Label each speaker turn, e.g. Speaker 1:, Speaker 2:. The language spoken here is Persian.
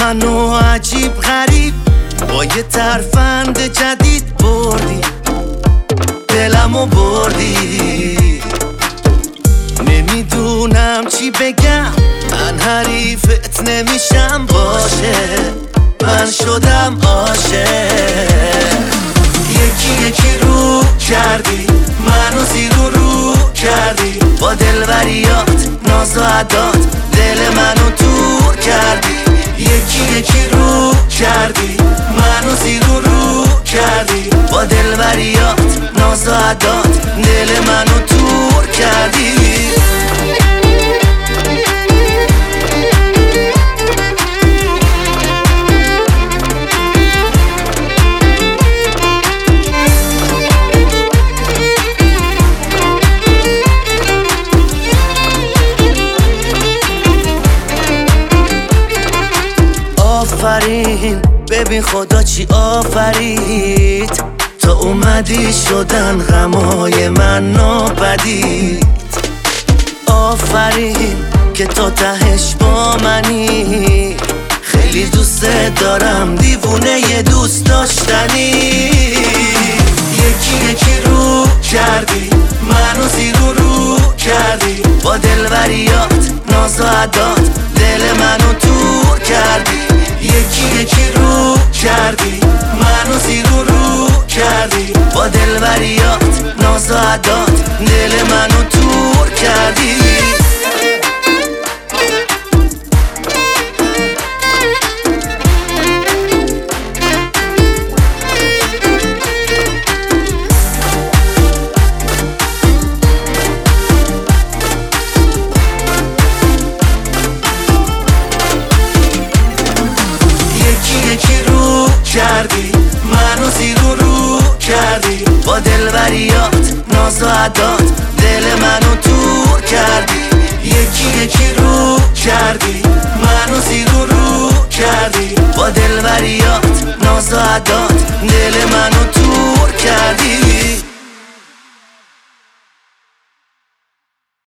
Speaker 1: منو عجیب غریب با یه ترفند جدید بردی، دلمو بردی. نمیدونم چی بگم، من حریفت نمیشم. باشه من شدم عاشق. یکی یکی رو کردی منو زیر و رو کردی، با دلبریات ناز و عدات دل منو دور کردی. یکی یکی رو کردی منو زیر و رو کردی، با دلبریات ناز و عدات دل منو دور کردی. آفرین ببین خدا چی آفرید، تا اومدی شدن غمای من ناپدید. آفرین که تا تهش با منی، خیلی دوست دارم دیوونه ی دوست داشتنی. یکی یکی رو کردی منو زیر و رو کردی، با دلبریات ناز و عدات دل منو دور کردی. یکی یکی رو کردی منو زیر و رو کردی، با دلبریات ناز و عدات دل منو دور کردی. کردی منو زیر و رو کردی، با دلبریات ناز و عدات دل منو دور کردی. یکی یکی رو کردی منو زیر و رو کردی، با دلبریات ناز و عدات دل منو